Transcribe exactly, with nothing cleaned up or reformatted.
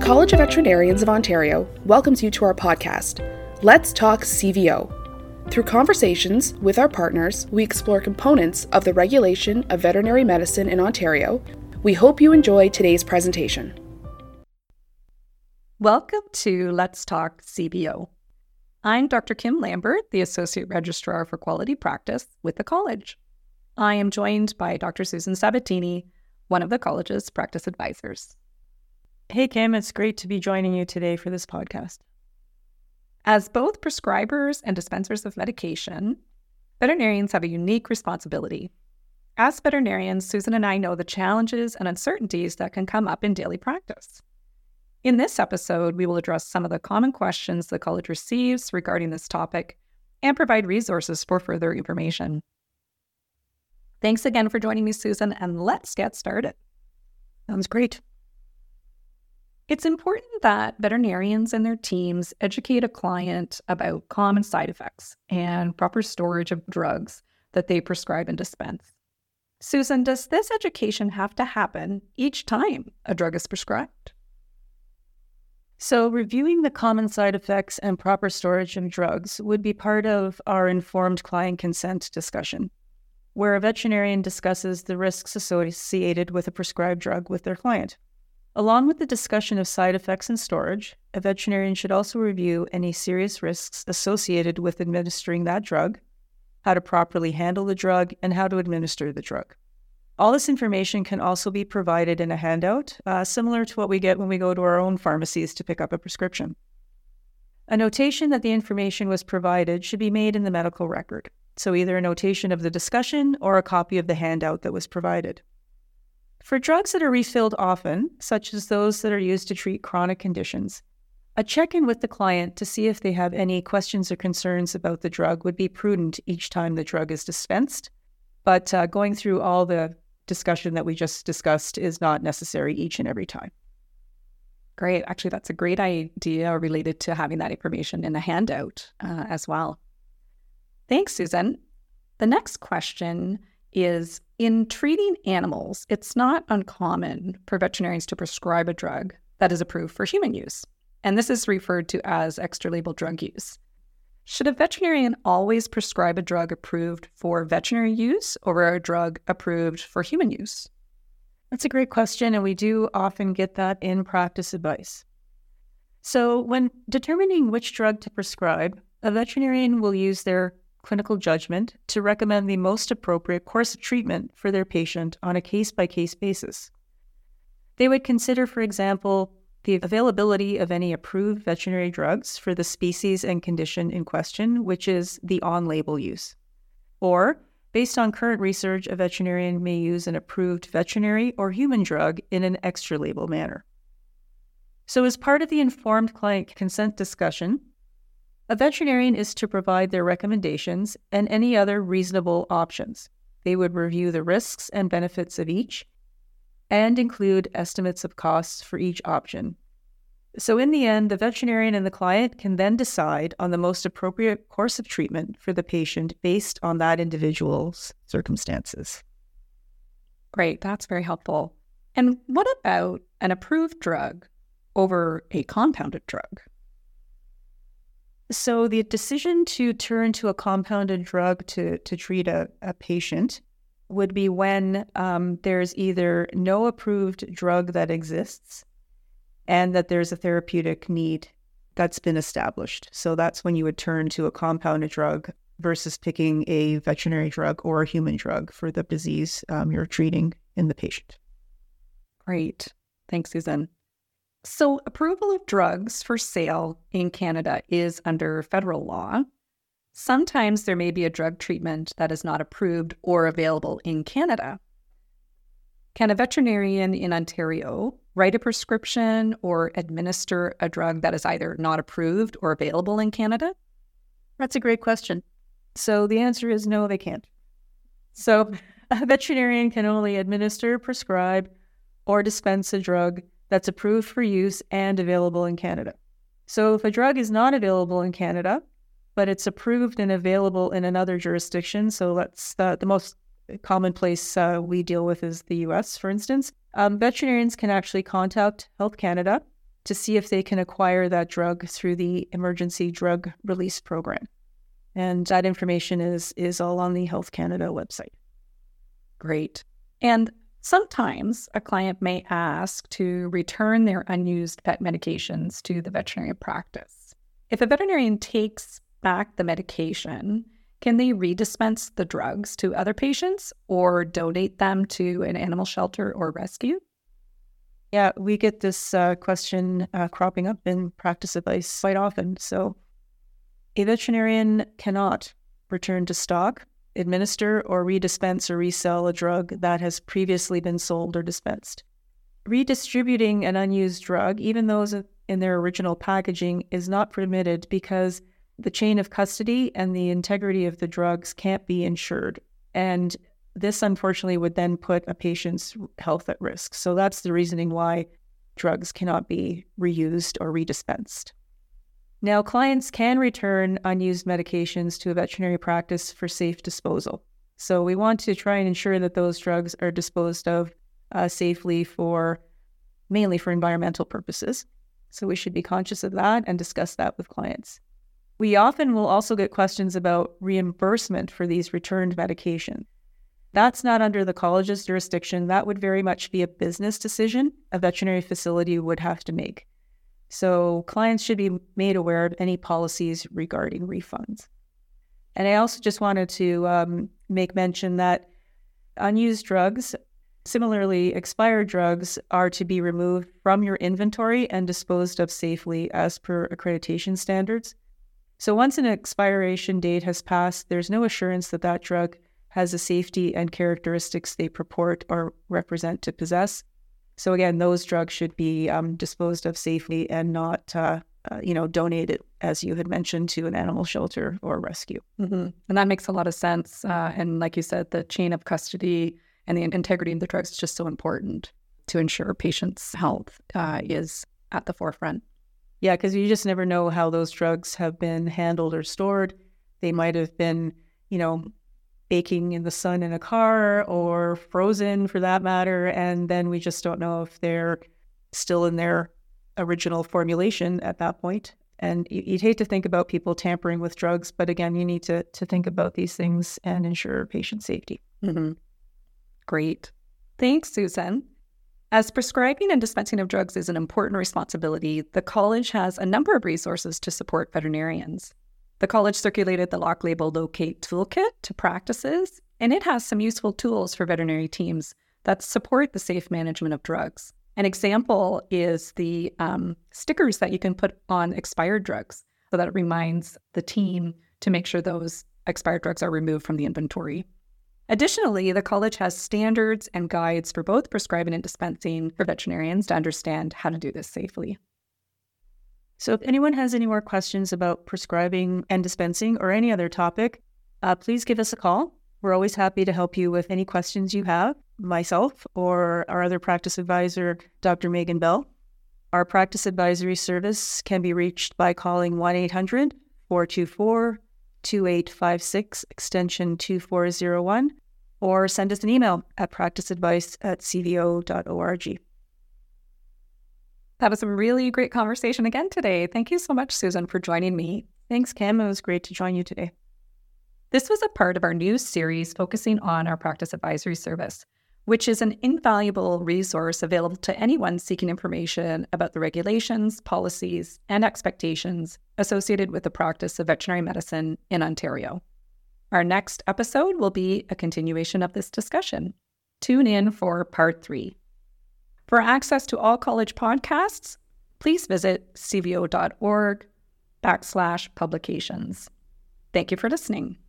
College of Veterinarians of Ontario welcomes you to our podcast, Let's Talk C V O. Through conversations with our partners, we explore components of the regulation of veterinary medicine in Ontario. We hope you enjoy today's presentation. Welcome to Let's Talk C V O. I'm Doctor Kim Lambert, the Associate Registrar for Quality Practice with the college. I am joined by Doctor Susan Sabatini, one of the college's practice advisors. Hey, Kim, it's great to be joining you today for this podcast. As both prescribers and dispensers of medication, veterinarians have a unique responsibility. As veterinarians, Susan and I know the challenges and uncertainties that can come up in daily practice. In this episode, we will address some of the common questions the college receives regarding this topic and provide resources for further information. Thanks again for joining me, Susan, and let's get started. Sounds great. It's important that veterinarians and their teams educate a client about common side effects and proper storage of drugs that they prescribe and dispense. Susan, does this education have to happen each time a drug is prescribed? So reviewing the common side effects and proper storage of drugs would be part of our informed client consent discussion, where a veterinarian discusses the risks associated with a prescribed drug with their client. Along with the discussion of side effects and storage, a veterinarian should also review any serious risks associated with administering that drug, how to properly handle the drug, and how to administer the drug. All this information can also be provided in a handout, uh, similar to what we get when we go to our own pharmacies to pick up a prescription. A notation that the information was provided should be made in the medical record, so either a notation of the discussion or a copy of the handout that was provided. For drugs that are refilled often, such as those that are used to treat chronic conditions, a check-in with the client to see if they have any questions or concerns about the drug would be prudent each time the drug is dispensed, but uh, going through all the discussion that we just discussed is not necessary each and every time. Great. Actually, that's a great idea related to having that information in the handout uh, as well. Thanks, Susan. The next question is, in treating animals, it's not uncommon for veterinarians to prescribe a drug that is approved for human use, and this is referred to as extra-label drug use. Should a veterinarian always prescribe a drug approved for veterinary use over a drug approved for human use? That's a great question, and we do often get that in practice advice. So when determining which drug to prescribe, a veterinarian will use their clinical judgment to recommend the most appropriate course of treatment for their patient on a case-by-case basis. They would consider, for example, the availability of any approved veterinary drugs for the species and condition in question, which is the on-label use. Or, based on current research, a veterinarian may use an approved veterinary or human drug in an extra-label manner. So as part of the informed client consent discussion, a veterinarian is to provide their recommendations and any other reasonable options. They would review the risks and benefits of each and include estimates of costs for each option. So in the end, the veterinarian and the client can then decide on the most appropriate course of treatment for the patient based on that individual's circumstances. Great, that's very helpful. And what about an approved drug over a compounded drug? So the decision to turn to a compounded drug to, to treat a, a patient would be when um, there's either no approved drug that exists and that there's a therapeutic need that's been established. So that's when you would turn to a compounded drug versus picking a veterinary drug or a human drug for the disease um, you're treating in the patient. Great. Thanks, Susan. So approval of drugs for sale in Canada is under federal law. Sometimes there may be a drug treatment that is not approved or available in Canada. Can a veterinarian in Ontario write a prescription or administer a drug that is either not approved or available in Canada? That's a great question. So the answer is no, they can't. So a veterinarian can only administer, prescribe, or dispense a drug that's approved for use and available in Canada. So if a drug is not available in Canada, but it's approved and available in another jurisdiction, so let's uh, the most commonplace uh, we deal with is the U S, for instance, um, veterinarians can actually contact Health Canada to see if they can acquire that drug through the Emergency Drug Release Program. And that information is, is all on the Health Canada website. Great. And sometimes a client may ask to return their unused vet medications to the veterinary practice. If a veterinarian takes back the medication, can they redispense the drugs to other patients or donate them to an animal shelter or rescue? Yeah, we get this uh, question uh, cropping up in practice advice quite often. So a veterinarian cannot return to stock, administer, or redispense or resell a drug that has previously been sold or dispensed. Redistributing an unused drug, even those in their original packaging, is not permitted because the chain of custody and the integrity of the drugs can't be ensured. And this, unfortunately, would then put a patient's health at risk. So that's the reasoning why drugs cannot be reused or redispensed. Now, clients can return unused medications to a veterinary practice for safe disposal. So we want to try and ensure that those drugs are disposed of uh, safely for, mainly for environmental purposes. So we should be conscious of that and discuss that with clients. We often will also get questions about reimbursement for these returned medications. That's not under the college's jurisdiction. That would very much be a business decision a veterinary facility would have to make. So clients should be made aware of any policies regarding refunds. And I also just wanted to um, make mention that unused drugs, similarly expired drugs, are to be removed from your inventory and disposed of safely as per accreditation standards. So once an expiration date has passed, there's no assurance that that drug has the safety and characteristics they purport or represent to possess. So again, those drugs should be um, disposed of safely and not, uh, uh, you know, donated, as you had mentioned, to an animal shelter or rescue. Mm-hmm. And that makes a lot of sense. Uh, and like you said, the chain of custody and the integrity of the drugs is just so important to ensure patients' health uh, is at the forefront. Yeah, because you just never know how those drugs have been handled or stored. They might have been, you know, baking in the sun in a car or frozen for that matter. And then we just don't know if they're still in their original formulation at that point. And you'd hate to think about people tampering with drugs, but again, you need to, to think about these things and ensure patient safety. Mm-hmm. Great. Thanks, Susan. As prescribing and dispensing of drugs is an important responsibility, the college has a number of resources to support veterinarians. The college circulated the Lock Label Locate Toolkit to practices, and it has some useful tools for veterinary teams that support the safe management of drugs. An example is the um, stickers that you can put on expired drugs so that it reminds the team to make sure those expired drugs are removed from the inventory. Additionally, the college has standards and guides for both prescribing and dispensing for veterinarians to understand how to do this safely. So if anyone has any more questions about prescribing and dispensing or any other topic, uh, please give us a call. We're always happy to help you with any questions you have, myself or our other practice advisor, Doctor Megan Bell. Our practice advisory service can be reached by calling one eight hundred, four two four, two eight five six, extension two four zero one, or send us an email at practiceadvice at c v o dot org. That was a really great conversation again today. Thank you so much, Susan, for joining me. Thanks, Kim. It was great to join you today. This was a part of our new series focusing on our practice advisory service, which is an invaluable resource available to anyone seeking information about the regulations, policies, and expectations associated with the practice of veterinary medicine in Ontario. Our next episode will be a continuation of this discussion. Tune in for part three. For access to all college podcasts, please visit cvo.org backslash publications. Thank you for listening.